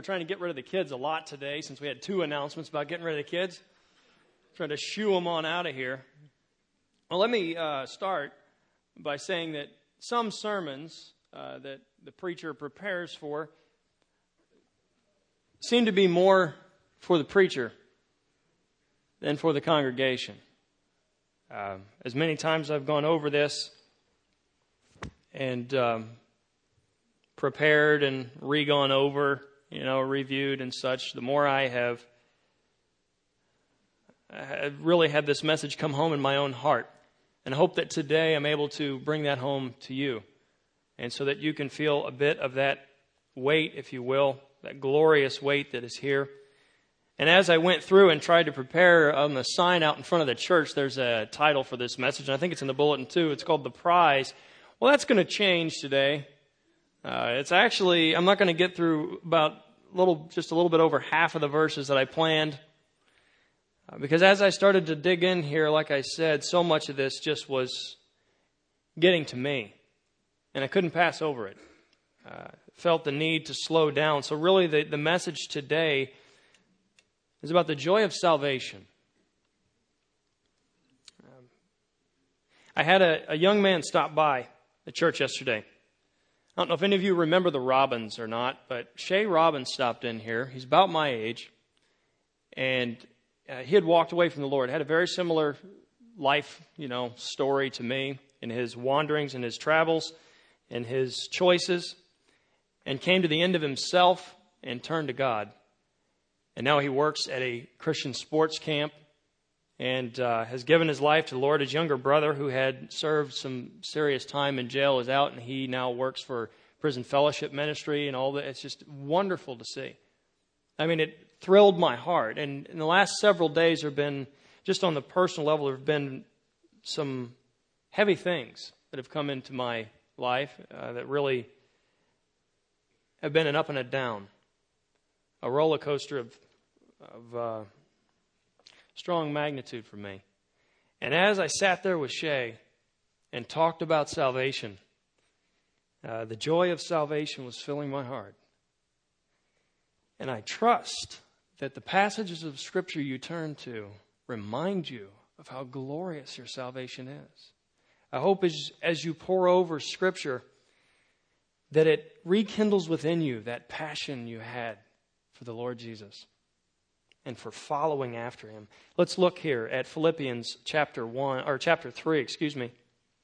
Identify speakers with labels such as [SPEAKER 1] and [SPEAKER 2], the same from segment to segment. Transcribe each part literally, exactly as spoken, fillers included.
[SPEAKER 1] we're trying to get rid of the kids a lot today since we had two announcements about getting rid of the kids. Trying to shoo them on out of here. Well, let me uh, start by saying that some sermons uh, that the preacher prepares for seem to be more for the preacher than for the congregation. Uh, as many times I've gone over this and um, prepared and re-gone over, you know, reviewed and such, the more I have I've really had this message come home in my own heart. And I hope that today I'm able to bring that home to you. And so that you can feel a bit of that weight, if you will, that glorious weight that is here. And as I went through and tried to prepare on the sign out in front of the church, there's a title for this message, and I think it's in the bulletin too. It's called The Prize. Well, that's going to change today. Uh, it's actually, I'm not going to get through about a little, just a little bit over half of the verses that I planned. Uh, because as I started to dig in here, like I said, so much of this just was getting to me. And I couldn't pass over it. Uh, felt the need to slow down. So really the, the message today is about the joy of salvation. Um, I had a, a young man stop by the church yesterday. I don't know if any of you remember the Robbins or not, but Shay Robbins stopped in here. He's about my age. And uh, he had walked away from the Lord. Had a very similar life, you know, story to me in his wanderings and his travels and his choices. And came to the end of himself and turned to God. And now he works at a Christian sports camp and uh, has given his life to the Lord. His younger brother, who had served some serious time in jail, is out, and he now works for Prison Fellowship Ministry and all that. It's just wonderful to see. I mean, it thrilled my heart. And in the last several days, there have been, just on the personal level, there have been some heavy things that have come into my life uh, that really have been an up and a down. A roller coaster of, of uh, strong magnitude for me. And as I sat there with Shay and talked about salvation, uh, the joy of salvation was filling my heart. And I trust that the passages of Scripture you turn to remind you of how glorious your salvation is. I hope as, as you pore over Scripture that it rekindles within you that passion you had for the Lord Jesus and for following after Him. Let's look here at Philippians chapter one or chapter three, excuse me.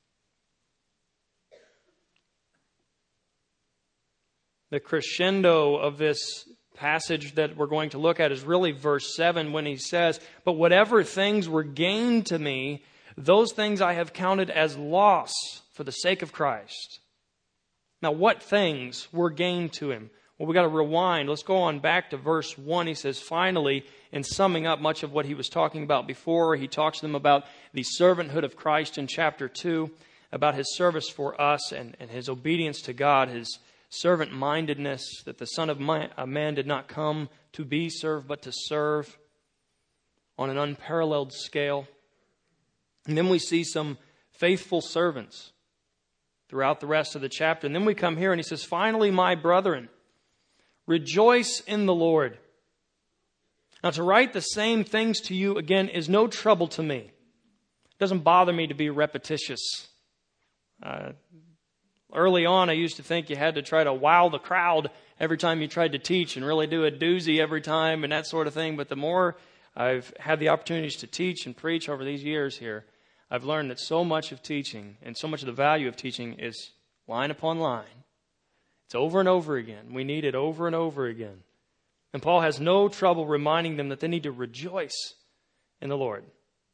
[SPEAKER 1] The crescendo of this passage that we're going to look at is really verse seven when he says, "But whatever things were gained to me, those things I have counted as loss for the sake of Christ." Now, what things were gained to him? Well, we've got to rewind. Let's go on back to verse one. He says, finally, in summing up much of what he was talking about before, he talks to them about the servanthood of Christ in chapter two, about his service for us and, and his obedience to God, his servant-mindedness, that the Son of Man did not come to be served, but to serve on an unparalleled scale. And then we see some faithful servants throughout the rest of the chapter. And then we come here and he says, finally, my brethren, rejoice in the Lord. Now, to write the same things to you again is no trouble to me. It doesn't bother me to be repetitious. Uh, early on, I used to think you had to try to wow the crowd every time you tried to teach and really do a doozy every time and that sort of thing. But the more I've had the opportunities to teach and preach over these years here, I've learned that so much of teaching and so much of the value of teaching is line upon line. It's over and over again. We need it over and over again. And Paul has no trouble reminding them that they need to rejoice in the Lord.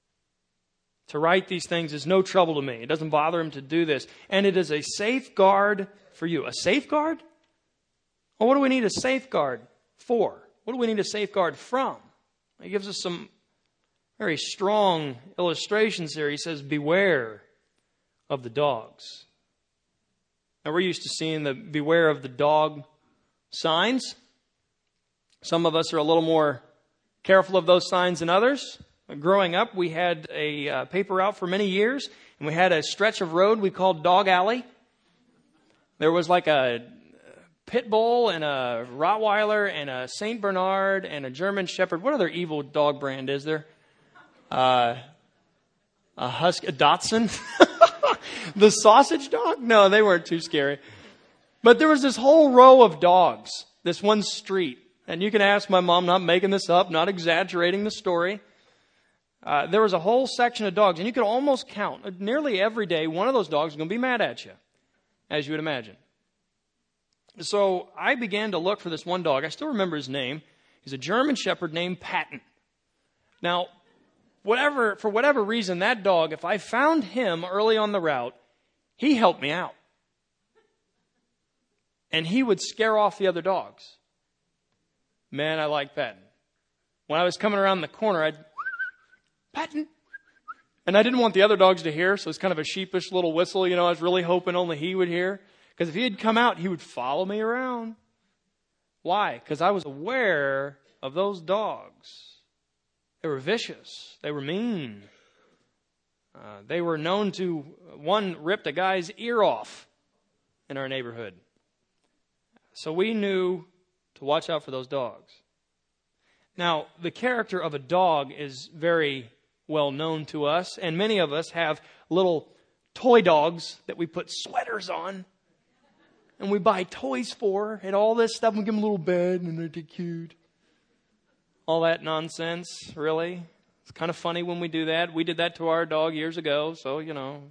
[SPEAKER 1] To write these things is no trouble to me. It doesn't bother him to do this. And it is a safeguard for you. A safeguard? Well, what do we need a safeguard for? What do we need a safeguard from? He gives us some very strong illustrations here. He says, beware of the dogs. Now, we're used to seeing the beware of the dog signs. Some of us are a little more careful of those signs than others. Growing up, we had a uh, paper out for many years, and we had a stretch of road we called Dog Alley. There was like a pit bull and a Rottweiler and a Saint Bernard and a German Shepherd. What other evil dog brand is there? Uh, a Husky, a Dachshund? The sausage dog? No, they weren't too scary. But there was this whole row of dogs, this one street. And you can ask my mom, not making this up, not exaggerating the story. Uh, there was a whole section of dogs, and you could almost count. Uh, nearly every day, one of those dogs is going to be mad at you, as you would imagine. So I began to look for this one dog. I still remember his name. He's a German Shepherd named Patton. Now, whatever for whatever reason, that dog, if I found him early on the route, he helped me out. And he would scare off the other dogs. Man, I like Patton. When I was coming around the corner, I'd, Patton. And I didn't want the other dogs to hear, so it's kind of a sheepish little whistle. You know, I was really hoping only he would hear. Because if he had come out, he would follow me around. Why? Because I was aware of those dogs. They were vicious. They were mean. Uh, they were known to, one ripped a guy's ear off in our neighborhood. So we knew to watch out for those dogs. Now, the character of a dog is very well known to us, and many of us have little toy dogs that we put sweaters on, and we buy toys for, and all this stuff, and we give them a little bed, and they're too cute. All that nonsense, really. It's kind of funny when we do that. We did that to our dog years ago, so, you know.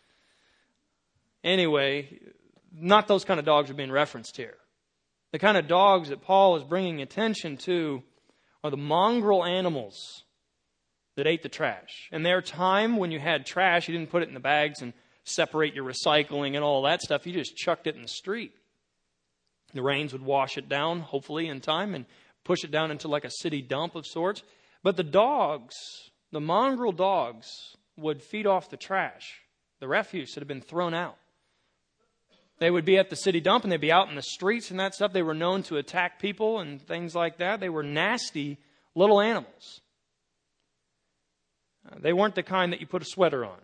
[SPEAKER 1] Anyway, not those kind of dogs are being referenced here. The kind of dogs that Paul is bringing attention to are the mongrel animals that ate the trash. In their time, when you had trash, you didn't put it in the bags and separate your recycling and all that stuff. You just chucked it in the street. The rains would wash it down, hopefully in time, and push it down into like a city dump of sorts. But the dogs, the mongrel dogs, would feed off the trash, the refuse that had been thrown out. They would be at the city dump and they'd be out in the streets and that stuff. They were known to attack people and things like that. They were nasty little animals. Uh, they weren't the kind that you put a sweater on.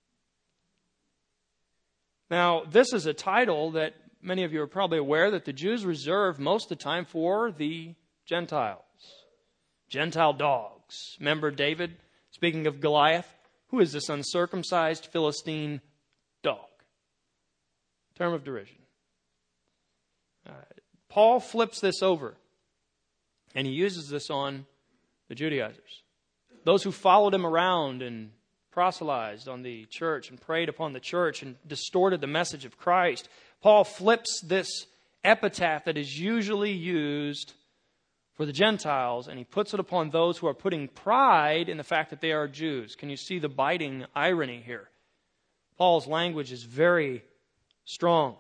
[SPEAKER 1] Now, this is a title that many of you are probably aware that the Jews reserve most of the time for the Gentiles. Gentile dogs. Remember David, speaking of Goliath? Who is this uncircumcised Philistine dog? Term of derision. Uh, Paul flips this over, and he uses this on the Judaizers. Those who followed him around and proselytized on the church and preyed upon the church and distorted the message of Christ. Paul flips this epitaph that is usually used for the Gentiles, and he puts it upon those who are putting pride in the fact that they are Jews. Can you see the biting irony here? Paul's language is very strong.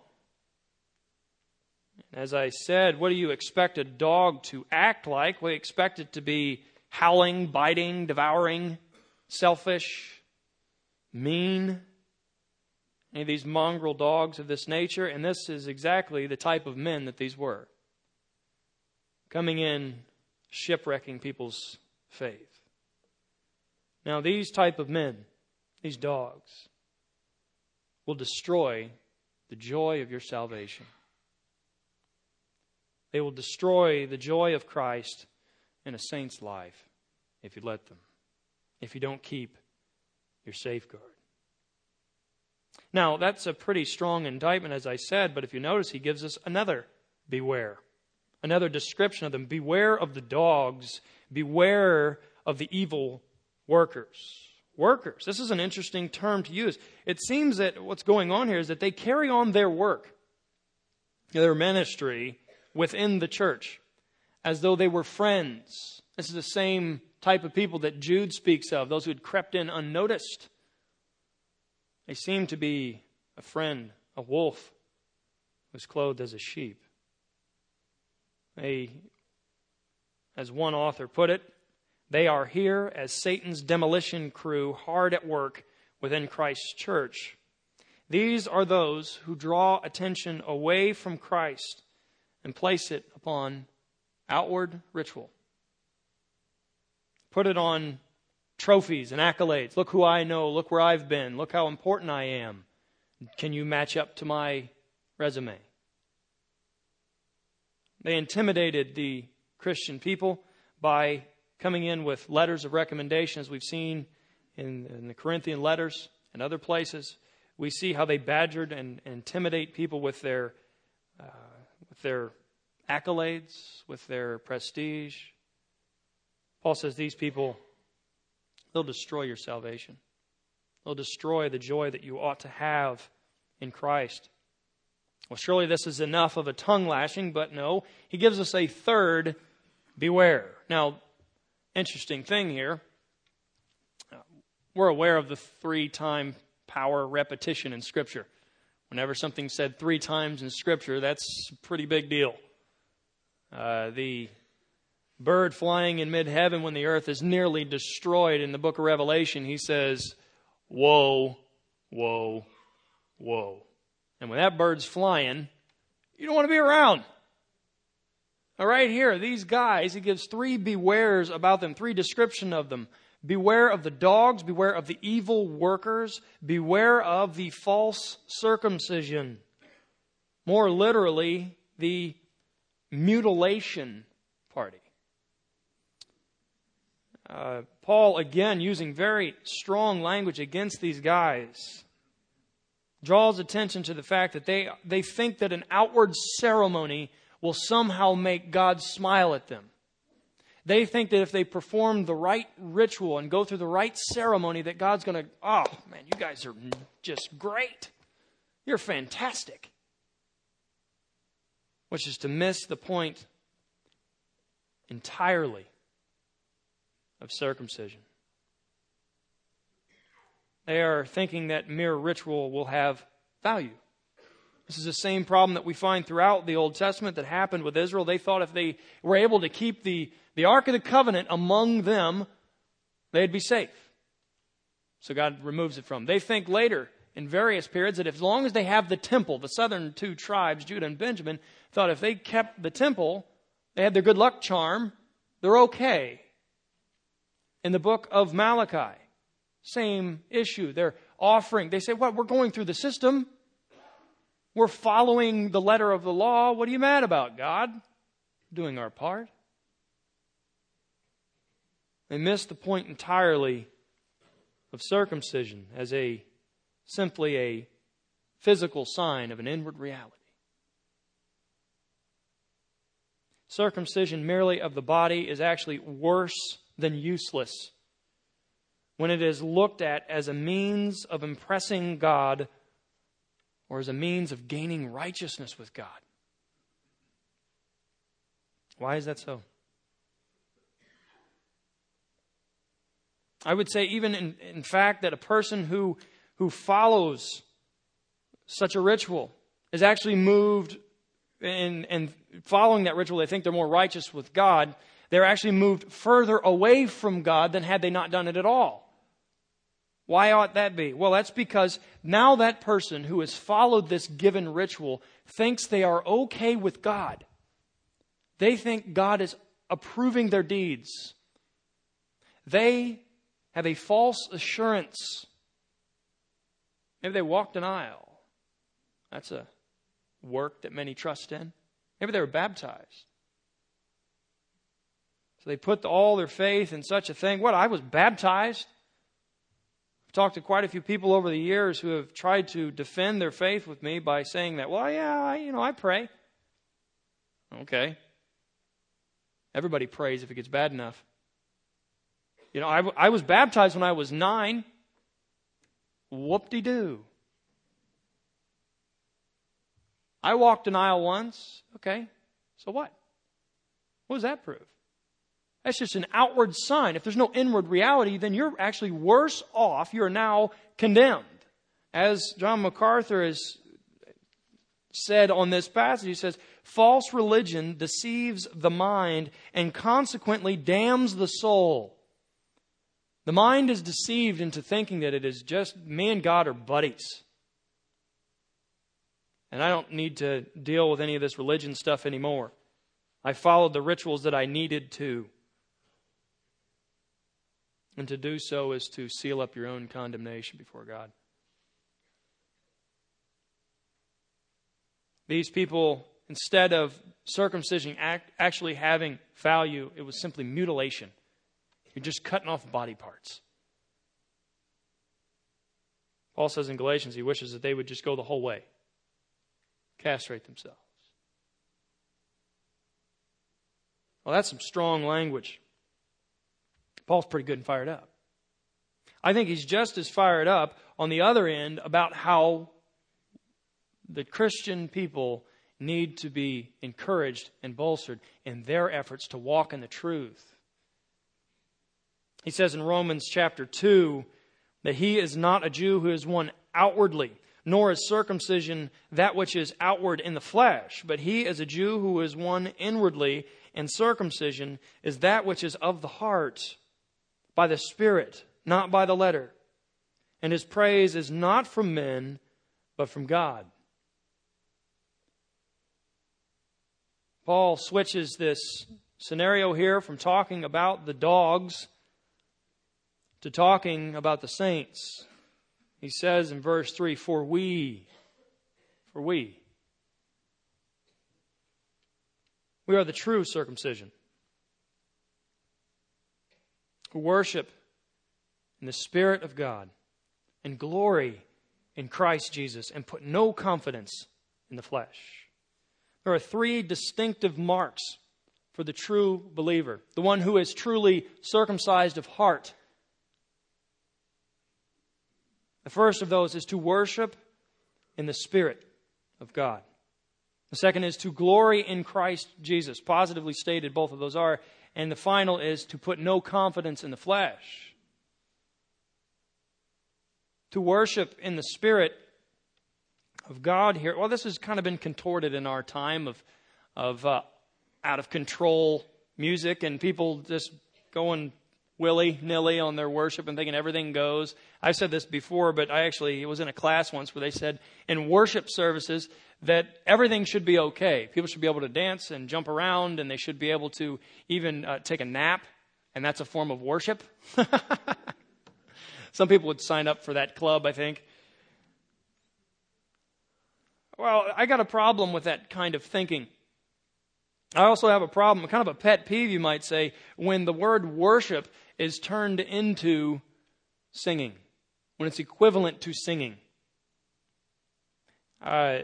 [SPEAKER 1] As I said, what do you expect a dog to act like? We expect it to be howling, biting, devouring, selfish, mean. Any of these mongrel dogs of this nature. And this is exactly the type of men that these were. Coming in, shipwrecking people's faith. Now these type of men, these dogs, will destroy the joy of your salvation. They will destroy the joy of Christ in a saint's life if you let them, if you don't keep your safeguard. Now, that's a pretty strong indictment, as I said, but if you notice, he gives us another beware, another description of them. Beware of the dogs, beware of the evil workers. Workers. This is an interesting term to use. It seems that what's going on here is that they carry on their work, their ministry within the church, as though they were friends. This is the same type of people that Jude speaks of, those who had crept in unnoticed. They seem to be a friend, a wolf who's clothed as a sheep. They, as one author put it, they are here as Satan's demolition crew hard at work within Christ's church. These are those who draw attention away from Christ and place it upon outward ritual. Put it on trophies and accolades. Look who I know. Look where I've been. Look how important I am. Can you match up to my resume? They intimidated the Christian people by coming in with letters of recommendation, as we've seen in, in the Corinthian letters and other places. We see how they badgered and, and intimidate people with their uh, with their accolades, with their prestige. Paul says these people, they'll destroy your salvation. They'll destroy the joy that you ought to have in Christ. Well, surely this is enough of a tongue lashing, but no. He gives us a third beware. Now, interesting thing here. We're aware of the three-time power repetition in Scripture. Whenever something's said three times in Scripture, that's a pretty big deal. Uh, the bird flying in mid-heaven when the earth is nearly destroyed in the book of Revelation, he says, woe, woe, woe. And when that bird's flying, you don't want to be around. All right, here, these guys, he gives three bewares about them, three description of them. Beware of the dogs, beware of the evil workers, beware of the false circumcision. More literally, the mutilation party. Uh, Paul, again, using very strong language against these guys, draws attention to the fact that they, they think that an outward ceremony will somehow make God smile at them. They think that if they perform the right ritual and go through the right ceremony, that God's going to, oh, man, you guys are just great. You're fantastic. Which is to miss the point entirely of circumcision. They are thinking that mere ritual will have value. This is the same problem that we find throughout the Old Testament that happened with Israel. They thought if they were able to keep the, the Ark of the Covenant among them, they'd be safe. So God removes it from them. They think later, in various periods, that as long as they have the temple, the southern two tribes, Judah and Benjamin, thought if they kept the temple, they had their good luck charm, they're okay. In the book of Malachi, same issue. They're offering. They say, what, we're going through the system. We're following the letter of the law. What are you mad about, God? Doing our part. They miss the point entirely of circumcision as a simply a physical sign of an inward reality. Circumcision merely of the body is actually worse than useless when it is looked at as a means of impressing God or as a means of gaining righteousness with God. Why is that so? I would say even in, in fact that a person who, who follows such a ritual is actually moved in, in following that ritual. They think they're more righteous with God. They're actually moved further away from God than had they not done it at all. Why ought that be? Well, that's because now that person who has followed this given ritual thinks they are okay with God. They think God is approving their deeds. They have a false assurance. Maybe they walked an aisle. That's a work that many trust in. Maybe they were baptized. So they put all their faith in such a thing. What? I was baptized. I've talked to quite a few people over the years who have tried to defend their faith with me by saying that, well, yeah, I, you know, I pray. Okay. Everybody prays if it gets bad enough. You know, I, I was baptized when I was nine. Whoop-de-doo. I walked an aisle once. Okay. So what? What does that prove? That's just an outward sign. If there's no inward reality, then you're actually worse off. You are now condemned. As John MacArthur has said on this passage, he says, false religion deceives the mind and consequently damns the soul. The mind is deceived into thinking that it is just me and God are buddies. And I don't need to deal with any of this religion stuff anymore. I followed the rituals that I needed to. And to do so is to seal up your own condemnation before God. These people instead of circumcision act, actually having value, it was simply mutilation. You're just cutting off body parts. Paul says in Galatians he wishes that they would just go the whole way. Castrate themselves. Well, that's some strong language. Paul's pretty good and fired up. I think he's just as fired up on the other end about how the Christian people need to be encouraged and bolstered in their efforts to walk in the truth. He says in Romans chapter two that he is not a Jew who is one outwardly, nor is circumcision that which is outward in the flesh, but he is a Jew who is one inwardly, and circumcision is that which is of the heart, by the Spirit, not by the letter. And his praise is not from men, but from God. Paul switches this scenario here from talking about the dogs to talking about the saints. He says in verse three, for we, for we, we are the true circumcision, who worship in the Spirit of God and glory in Christ Jesus and put no confidence in the flesh. There are three distinctive marks for the true believer, the one who is truly circumcised of heart. The first of those is to worship in the Spirit of God. The second is to glory in Christ Jesus. Positively stated, both of those are. And the final is to put no confidence in the flesh. To worship in the Spirit of God here. Well, this has kind of been contorted in our time of, of uh, out-of-control music and people just going willy-nilly on their worship and thinking everything goes. I've said this before, but I actually was in a class once where they said in worship services that everything should be okay. People should be able to dance and jump around, and they should be able to even uh, take a nap, and that's a form of worship. Some people would sign up for that club, I think. Well, I got a problem with that kind of thinking. I also have a problem, kind of a pet peeve, you might say, when the word worship is turned into singing, when it's equivalent to singing. Uh,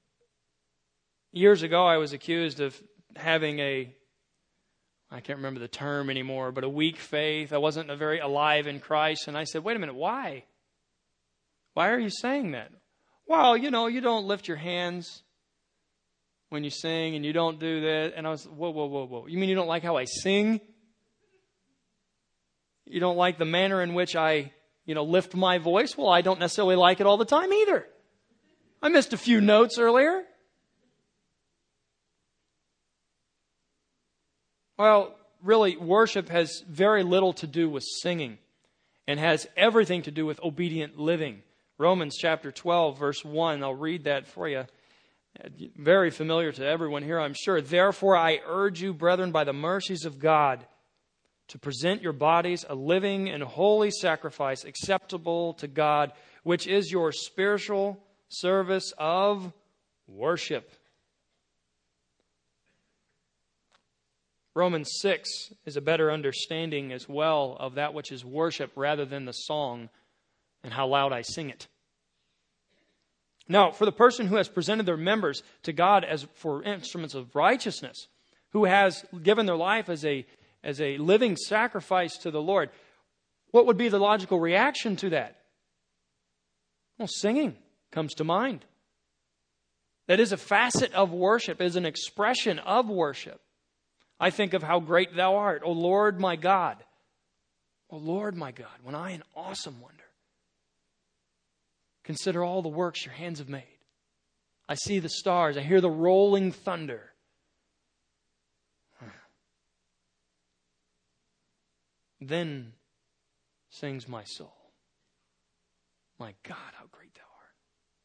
[SPEAKER 1] years ago, I was accused of having a, I can't remember the term anymore, but a weak faith. I wasn't a very alive in Christ. And I said, wait a minute, why? Why are you saying that? Well, you know, you don't lift your hands when you sing, and you don't do that. And I was, whoa, whoa, whoa, whoa. You mean you don't like how I sing? You don't like the manner in which I, you know, lift my voice? Well, I don't necessarily like it all the time either. I missed a few notes earlier. Well, really, worship has very little to do with singing and has everything to do with obedient living. Romans chapter twelve, verse one, I'll read that for you. Very familiar to everyone here, I'm sure. Therefore, I urge you, brethren, by the mercies of God, to present your bodies a living and holy sacrifice acceptable to God, which is your spiritual service of worship. Romans six is a better understanding as well of that which is worship rather than the song and how loud I sing it. Now, for the person who has presented their members to God as for instruments of righteousness, who has given their life as a, as a living sacrifice to the Lord, what would be the logical reaction to that? Well, singing comes to mind. That is a facet of worship, is an expression of worship. I think of how great thou art, O Lord my God. O Lord my God, when I in awesome wonder consider all the works your hands have made. I see the stars. I hear the rolling thunder. Then sings my soul, my God, how great thou art.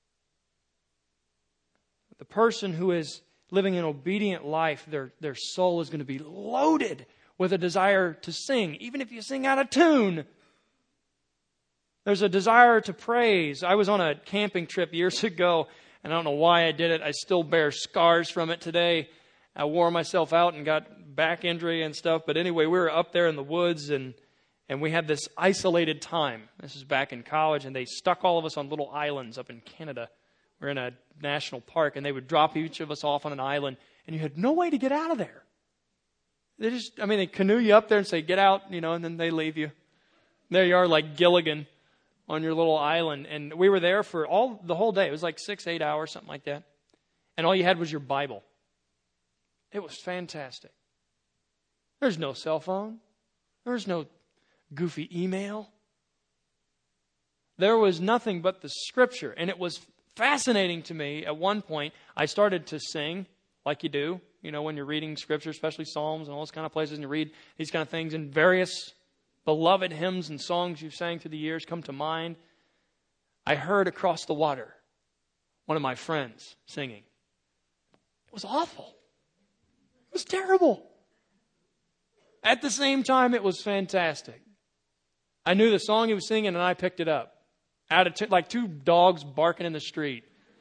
[SPEAKER 1] The person who is living an obedient life, their, their soul is going to be loaded with a desire to sing, even if you sing out of tune. There's a desire to praise. I was on a camping trip years ago, And I don't know why I did it. I still bear scars from it today. I wore myself out and got back injury and stuff. But anyway, we were up there in the woods, and and we had this isolated time. This is back in college, and they stuck all of us on little islands up in Canada. We're in a national park, and they would drop each of us off on an island, and you had no way to get out of there. They just, I mean, they canoe you up there and say, get out, you know, and then they leave you. There you are like Gilligan on your little island. And we were there for all the whole day. It was like six, eight hours, something like that. And all you had was your Bible. It was fantastic. There's no cell phone. There's no goofy email. There was nothing but the Scripture. And it was fascinating to me. At one point, I started to sing like you do, you know, when you're reading Scripture, especially Psalms and all those kind of places, and you read these kind of things, and various beloved hymns and songs you've sang through the years come to mind. I heard across the water one of my friends singing. It was awful. It was terrible. At the same time, it was fantastic. I knew the song he was singing, and I picked it up. Out of t- like two dogs barking in the street.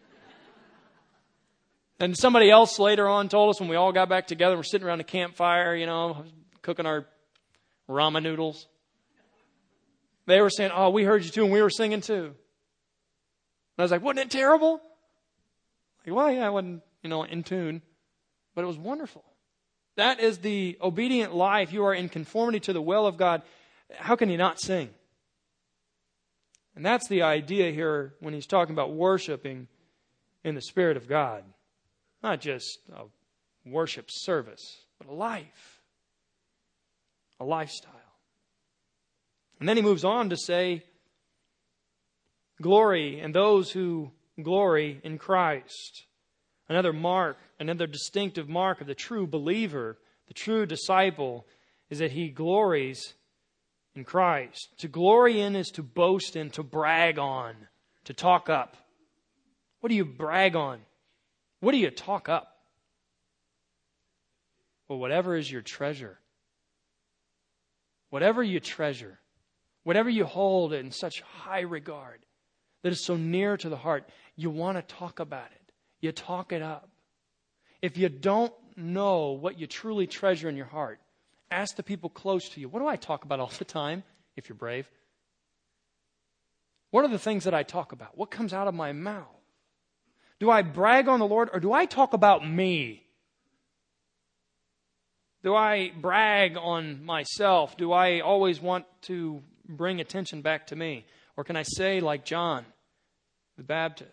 [SPEAKER 1] And somebody else later on told us when we all got back together, we're sitting around a campfire, you know, cooking our ramen noodles. They were saying, oh, we heard you too, and we were singing too. And I was like, wasn't it terrible? Like, well, yeah, I wasn't, you know, in tune. But it was wonderful. That is the obedient life. You are in conformity to the will of God. How can you not sing? And that's the idea here when he's talking about worshiping in the Spirit of God. Not just a worship service, but a life. A lifestyle. And then he moves on to say, glory in those who glory in Christ. Another mark, another distinctive mark of the true believer, the true disciple, is that he glories in Christ. To glory in is to boast in, to brag on, to talk up. What do you brag on? What do you talk up? Well, whatever is your treasure. Whatever you treasure. Whatever you hold in such high regard that is so near to the heart, you want to talk about it. You talk it up. If you don't know what you truly treasure in your heart, ask the people close to you. What do I talk about all the time, if you're brave? What are the things that I talk about? What comes out of my mouth? Do I brag on the Lord, or do I talk about me? Do I brag on myself? Do I always want to bring attention back to me? Or can I say, like John the Baptist,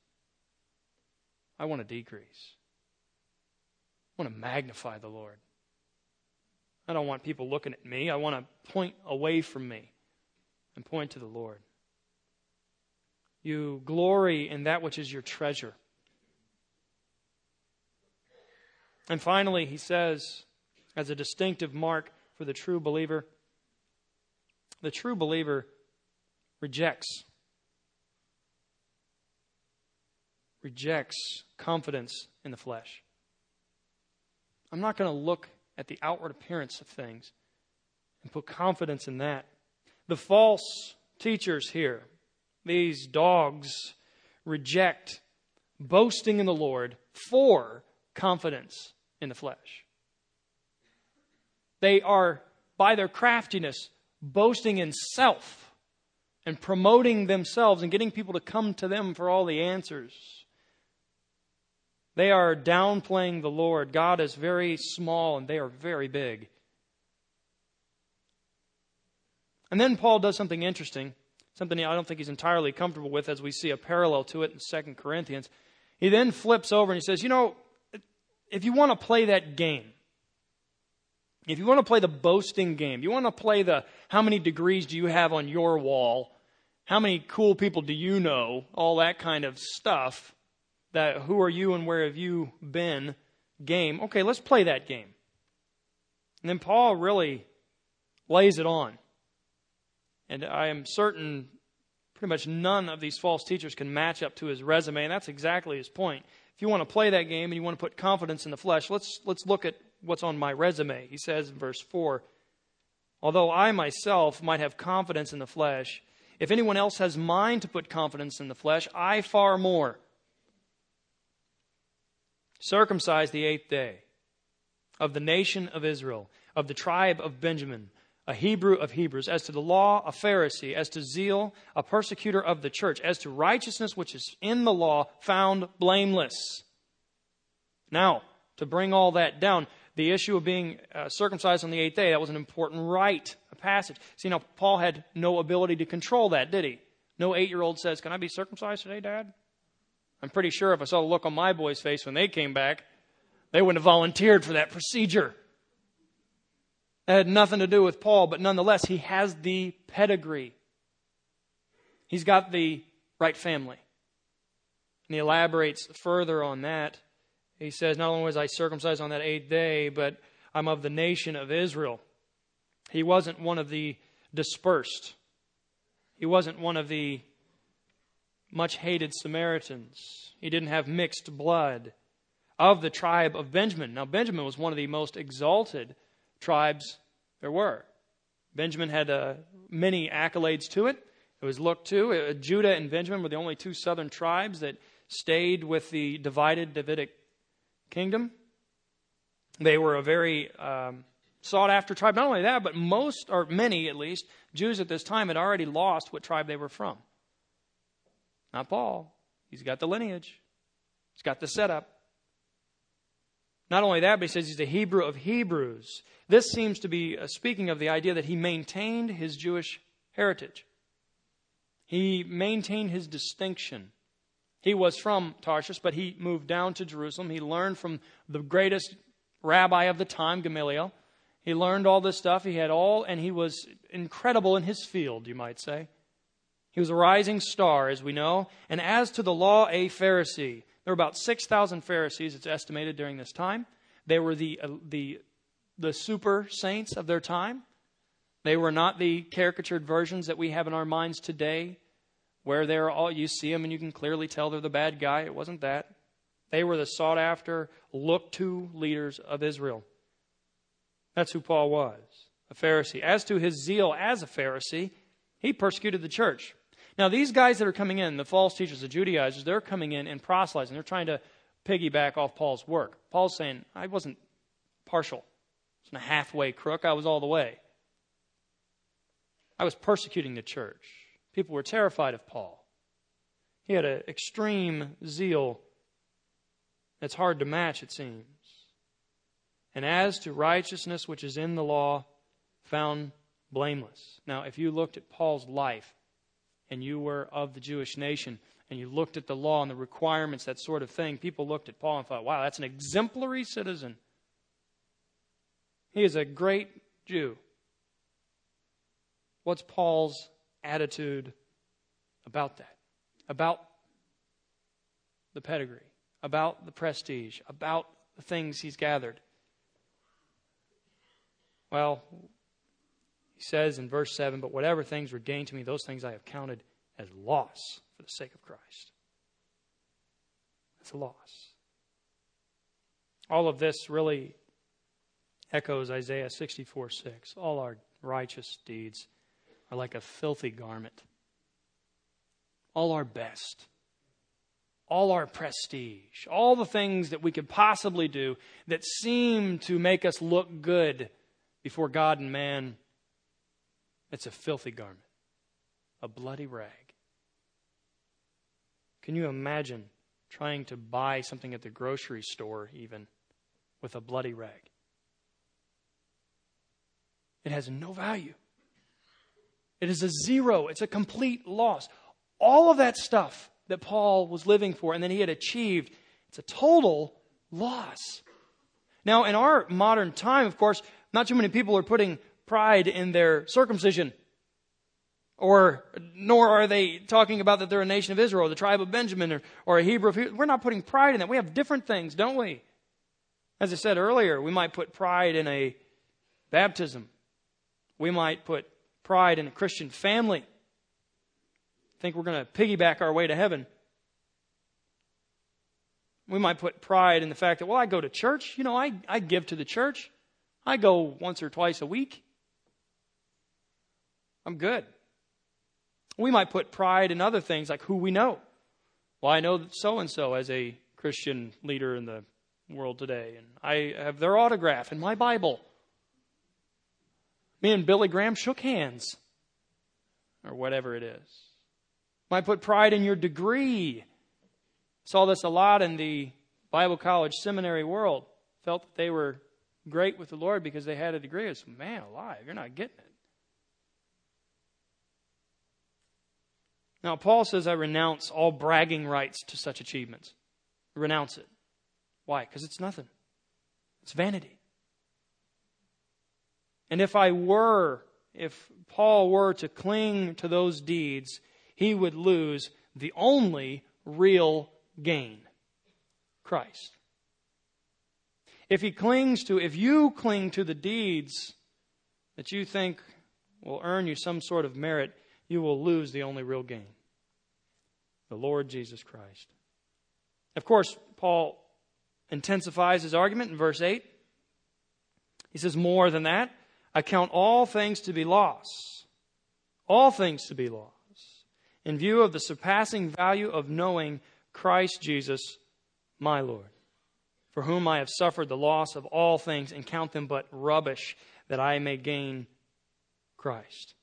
[SPEAKER 1] I want to decrease. I want to magnify the Lord. I don't want people looking at me. I want to point away from me and point to the Lord. You glory in that which is your treasure. And finally, he says, as a distinctive mark for the true believer, the true believer rejects. Rejects confidence in the flesh. I'm not going to look at the outward appearance of things and put confidence in that. The false teachers here, these dogs, reject boasting in the Lord for confidence in the flesh. They are, by their craftiness, boasting in self and promoting themselves and getting people to come to them for all the answers. They are downplaying the Lord. God is very small and they are very big. And then Paul does something interesting, something I don't think he's entirely comfortable with, as we see a parallel to it in Second Corinthians. He then flips over and he says, you know, if you want to play that game, if you want to play the boasting game, you want to play the how many degrees do you have on your wall, how many cool people do you know, all that kind of stuff, that who are you and where have you been game. Okay, let's play that game. And then Paul really lays it on. And I am certain pretty much none of these false teachers can match up to his resume, and that's exactly his point. If you want to play that game and you want to put confidence in the flesh, let's let's look at what's on my resume. He says in verse four, although I myself might have confidence in the flesh, if anyone else has mind to put confidence in the flesh, I far more. circumcised the eighth day, of the nation of Israel, of the tribe of Benjamin, a Hebrew of Hebrews, as to the law, a Pharisee, as to zeal, a persecutor of the church, as to righteousness which is in the law, found blameless. Now, to bring all that down, the issue of being uh, circumcised on the eighth day, that was an important rite, a passage. See, now, Paul had no ability to control that, did he? No eight-year-old says, "Can I be circumcised today, Dad?" I'm pretty sure if I saw the look on my boy's face when they came back, they wouldn't have volunteered for that procedure. That had nothing to do with Paul, but nonetheless, he has the pedigree. He's got the right family. And he elaborates further on that. He says, not only was I circumcised on that eighth day, but I'm of the nation of Israel. He wasn't one of the dispersed. He wasn't one of the much hated Samaritans. He didn't have mixed blood. Of the tribe of Benjamin. Now, Benjamin was one of the most exalted tribes there were. Benjamin had uh, many accolades to it. It was looked to. Uh, Judah and Benjamin were the only two southern tribes that stayed with the divided Davidic kingdom. They were a very um, sought-after tribe. Not only that, but most, or many at least, Jews at this time had already lost what tribe they were from. Not Paul. He's got the lineage. He's got the setup. Not only that, but he says he's a Hebrew of Hebrews. This seems to be uh, speaking of the idea that he maintained his Jewish heritage. He maintained his distinction. He was from Tarshish, but he moved down to Jerusalem. He learned from the greatest rabbi of the time, Gamaliel. He learned all this stuff. He had all, and he was incredible in his field, you might say. He was a rising star, as we know. And as to the law, a Pharisee. There were about six thousand Pharisees, it's estimated, during this time. They were the, uh, the, the super saints of their time. They were not the caricatured versions that we have in our minds today, where they're all, you see them and you can clearly tell they're the bad guy. It wasn't that. They were the sought-after, looked-to leaders of Israel. That's who Paul was, a Pharisee. As to his zeal as a Pharisee, he persecuted the church. Now, these guys that are coming in, the false teachers, the Judaizers, they're coming in and proselytizing. They're trying to piggyback off Paul's work. Paul's saying, I wasn't partial. I wasn't a halfway crook. I was all the way. I was persecuting the church. People were terrified of Paul. He had an extreme zeal that's hard to match, it seems. And as to righteousness which is in the law, found blameless. Now, if you looked at Paul's life, and you were of the Jewish nation, and you looked at the law and the requirements, that sort of thing, people looked at Paul and thought, wow, that's an exemplary citizen. He is a great Jew. What's Paul's attitude about that? About the pedigree, about the prestige, about the things he's gathered? Well, he says in verse seven, but whatever things were gained to me, those things I have counted as loss for the sake of Christ. It's a loss. All of this really echoes Isaiah sixty-four six. All our righteous deeds are like a filthy garment. All our best, all our prestige, all the things that we could possibly do that seem to make us look good before God and man, it's a filthy garment, a bloody rag. Can you imagine trying to buy something at the grocery store even with a bloody rag? It has no value. It is a zero. It's a complete loss. All of that stuff that Paul was living for and then he had achieved, it's a total loss. Now, in our modern time, of course, not too many people are putting pride in their circumcision. Or, nor are they talking about that they're a nation of Israel, or the tribe of Benjamin, or, or a Hebrew of Hebrew. We're not putting pride in that. We have different things, don't we? As I said earlier, we might put pride in a baptism. We might put pride in a Christian family. Think we're going to piggyback our way to heaven. We might put pride in the fact that, well, I go to church. You know, I, I give to the church. I go once or twice a week. I'm good. We might put pride in other things like who we know. Well, I know so-and-so as a Christian leader in the world today, and I have their autograph in my Bible. Me and Billy Graham shook hands, or whatever it is. Might put pride in your degree. Saw this a lot in the Bible college seminary world. Felt that they were great with the Lord because they had a degree. It's, man alive, you're not getting it. Now, Paul says, I renounce all bragging rights to such achievements. Renounce it. Why? Because it's nothing. It's vanity. And if I were, if Paul were to cling to those deeds, he would lose the only real gain, Christ. If he clings to, if you cling to the deeds that you think will earn you some sort of merit, you will lose the only real gain, the Lord Jesus Christ. Of course, Paul intensifies his argument in verse eight. He says, more than that, I count all things to be loss, all things to be loss, in view of the surpassing value of knowing Christ Jesus, my Lord, for whom I have suffered the loss of all things and count them but rubbish, that I may gain Christ.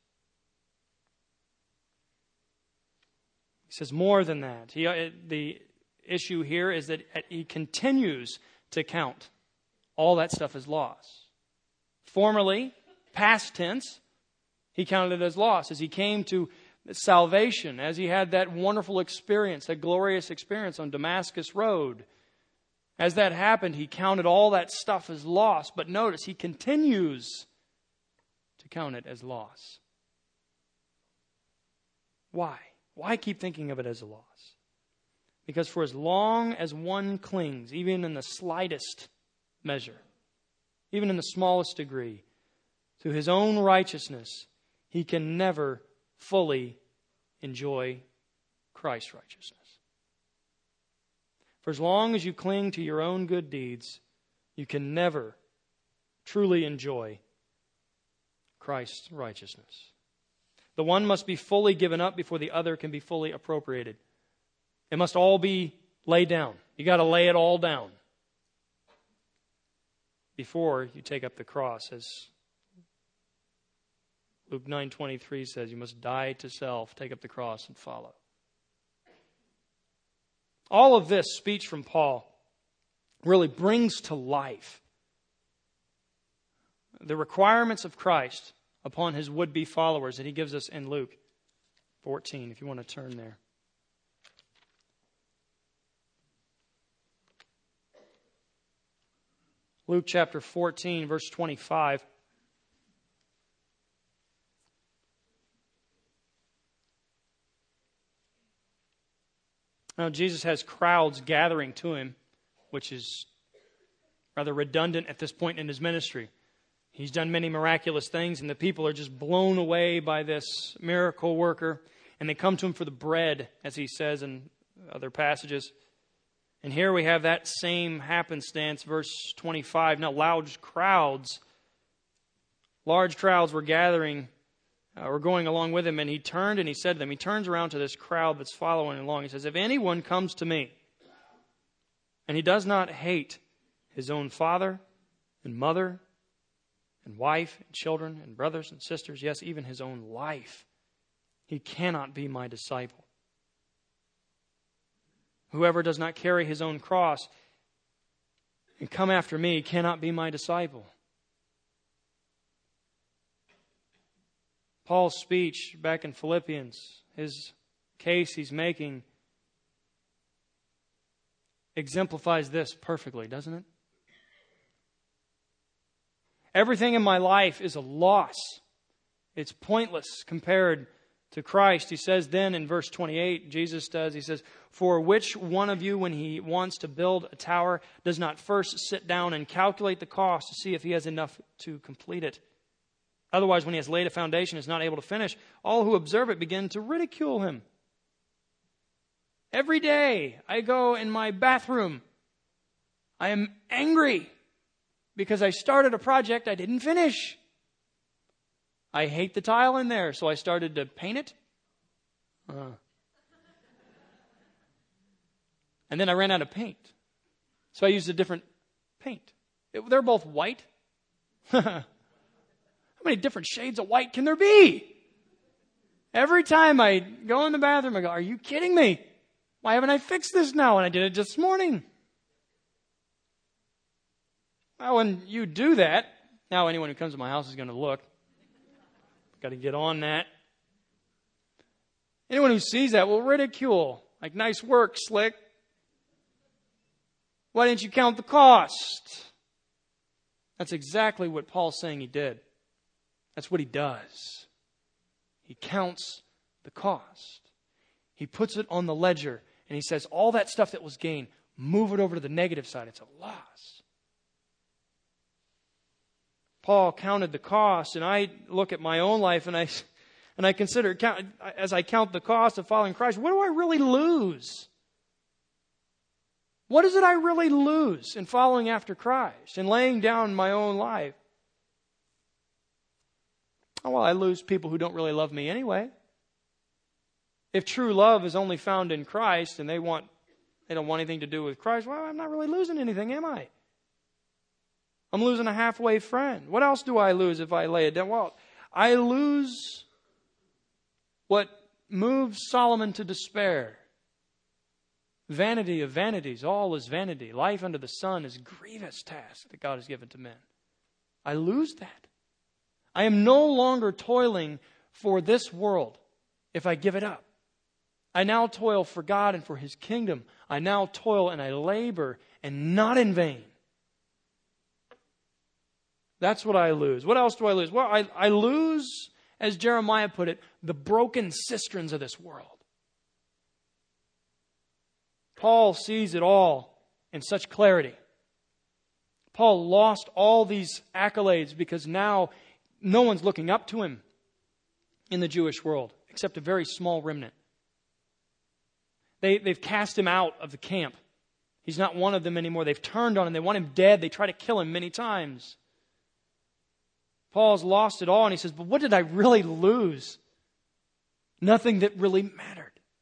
[SPEAKER 1] He says more than that. He, the issue here is that he continues to count all that stuff as loss. Formerly, past tense, he counted it as loss as he came to salvation, as he had that wonderful experience, that glorious experience on Damascus Road. As that happened, he counted all that stuff as loss. But notice, he continues to count it as loss. Why? Why keep thinking of it as a loss? Because for as long as one clings, even in the slightest measure, even in the smallest degree, to his own righteousness, he can never fully enjoy Christ's righteousness. For as long as you cling to your own good deeds, you can never truly enjoy Christ's righteousness. The one must be fully given up before the other can be fully appropriated. It must all be laid down. You got to lay it all down before you take up the cross, as Luke nine twenty-three says, you must die to self, take up the cross, and follow. All of this speech from Paul really brings to life the requirements of Christ upon his would-be followers that he gives us in Luke fourteen, if you want to turn there. Luke chapter fourteen, verse twenty-five. Now, Jesus has crowds gathering to him, which is rather redundant at this point in his ministry. He's done many miraculous things, and the people are just blown away by this miracle worker. And they come to him for the bread, as he says in other passages. And here we have that same happenstance, verse twenty-five. Now, large crowds, large crowds were gathering, uh, were going along with him. And he turned and he said to them, he turns around to this crowd that's following along. He says, if anyone comes to me and he does not hate his own father and mother and wife and children and brothers and sisters, yes, even his own life, he cannot be my disciple. Whoever does not carry his own cross and come after me cannot be my disciple. Paul's speech back in Philippians, his case he's making, exemplifies this perfectly, doesn't it? Everything in my life is a loss. It's pointless compared to Christ. He says then in verse twenty-eight, Jesus does, he says, for which one of you, when he wants to build a tower, does not first sit down and calculate the cost to see if he has enough to complete it? Otherwise, when he has laid a foundation and is not able to finish, all who observe it begin to ridicule him. Every day I go in my bathroom, I am angry because I started a project I didn't finish. I hate the tile in there, so I started to paint it. Uh. And then I ran out of paint. So I used a different paint. It, they're both white. How many different shades of white can there be? Every time I go in the bathroom, I go, are you kidding me? Why haven't I fixed this now? And I did it just this morning. Well, when you do that, now anyone who comes to my house is going to look. Got to get on that. Anyone who sees that will ridicule. Like, nice work, Slick. Why didn't you count the cost? That's exactly what Paul's saying he did. That's what he does. He counts the cost. He puts it on the ledger, and he says, all that stuff that was gained, move it over to the negative side. It's a loss. Paul counted the cost, and I look at my own life, and I, and I consider, as I count the cost of following Christ, what do I really lose? What is it I really lose in following after Christ and laying down my own life? Oh, well, I lose people who don't really love me anyway. If true love is only found in Christ and they want, they don't want anything to do with Christ, well, I'm not really losing anything, am I? I'm losing a halfway friend. What else do I lose if I lay it down? Well, I lose what moves Solomon to despair. Vanity of vanities, all is vanity. Life under the sun is a grievous task that God has given to men. I lose that. I am no longer toiling for this world if I give it up. I now toil for God and for His kingdom. I now toil and I labor, and not in vain. That's what I lose. What else do I lose? Well, I, I lose, as Jeremiah put it, the broken cisterns of this world. Paul sees it all in such clarity. Paul lost all these accolades because now no one's looking up to him in the Jewish world, except a very small remnant. They, they've cast him out of the camp. He's not one of them anymore. They've turned on him. They want him dead. They try to kill him many times. Paul's lost it all, and he says, but what did I really lose? Nothing that really mattered.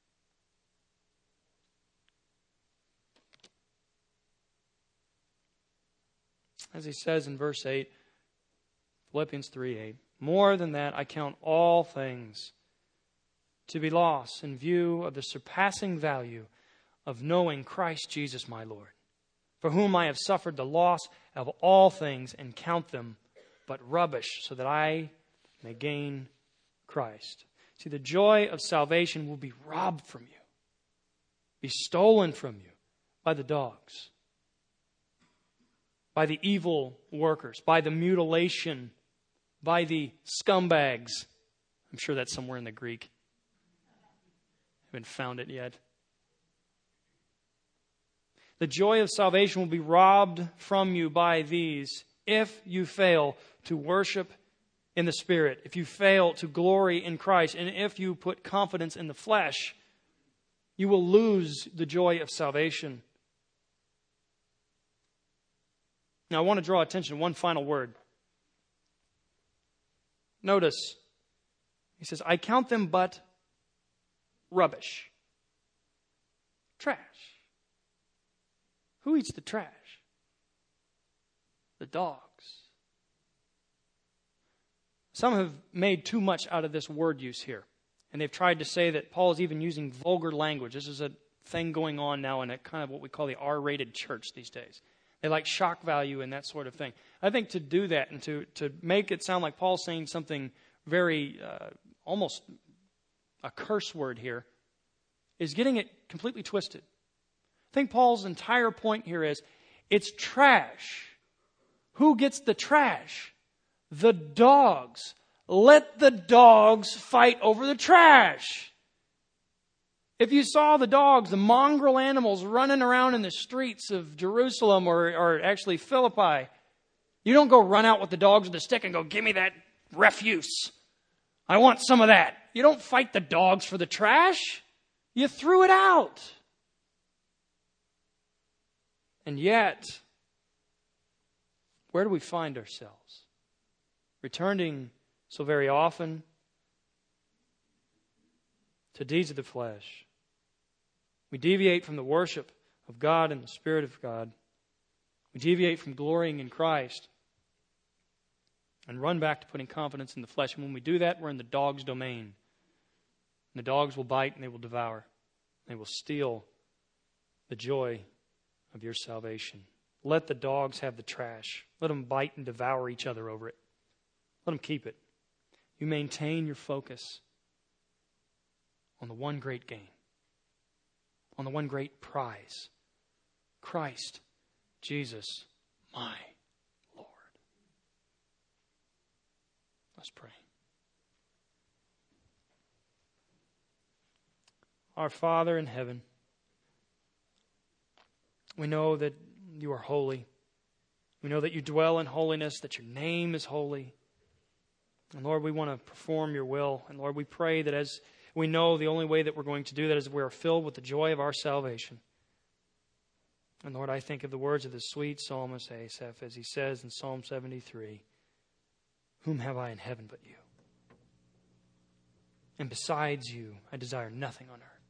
[SPEAKER 1] As he says in verse eight, Philippians three eight, more than that, I count all things to be lost in view of the surpassing value of knowing Christ Jesus my Lord, for whom I have suffered the loss of all things and count them but rubbish, so that I may gain Christ. See, the joy of salvation will be robbed from you, be stolen from you by the dogs, by the evil workers, by the mutilation, by the scumbags. I'm sure that's somewhere in the Greek. I haven't found it yet. The joy of salvation will be robbed from you by these if you fail to worship in the Spirit, if you fail to glory in Christ, and if you put confidence in the flesh, you will lose the joy of salvation. Now, I want to draw attention to one final word. Notice, he says, I count them but rubbish. Trash. Who eats the trash? The dogs. Some have made too much out of this word use here. And they've tried to say that Paul is even using vulgar language. This is a thing going on now in a kind of what we call the R-rated church these days. They like shock value and that sort of thing. I think to do that and to, to make it sound like Paul's saying something very, uh, almost a curse word here, is getting it completely twisted. I think Paul's entire point here is, it's trash. Who gets the trash? The dogs. Let the dogs fight over the trash. If you saw the dogs, the mongrel animals running around in the streets of Jerusalem or, or actually Philippi, you don't go run out with the dogs with a stick and go, give me that refuse. I want some of that. You don't fight the dogs for the trash. You threw it out. And yet, where do we find ourselves? Returning so very often to deeds of the flesh. We deviate from the worship of God and the Spirit of God. We deviate from glorying in Christ and run back to putting confidence in the flesh. And when we do that, we're in the dog's domain. And the dogs will bite and they will devour. They will steal the joy of your salvation. Let the dogs have the trash. Let them bite and devour each other over it. Let them keep it. You maintain your focus on the one great gain, on the one great prize, Christ Jesus, my Lord. Let's pray. Our Father in heaven, we know that you are holy. We know that you dwell in holiness, that your name is holy. And Lord, we want to perform your will. And Lord, we pray that as we know the only way that we're going to do that is if we are filled with the joy of our salvation. And Lord, I think of the words of the sweet psalmist Asaph as he says in Psalm seventy-three, "Whom have I in heaven but you? And besides you, I desire nothing on earth."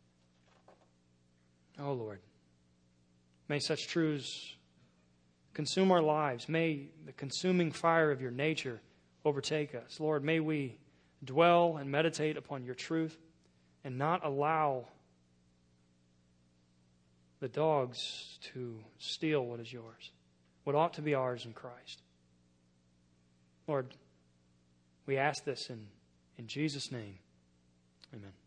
[SPEAKER 1] Oh Lord, may such truths consume our lives. May the consuming fire of your nature overtake us. Lord, may we dwell and meditate upon your truth and not allow the dogs to steal what is yours, what ought to be ours in Christ. Lord, we ask this in, in Jesus' name. Amen.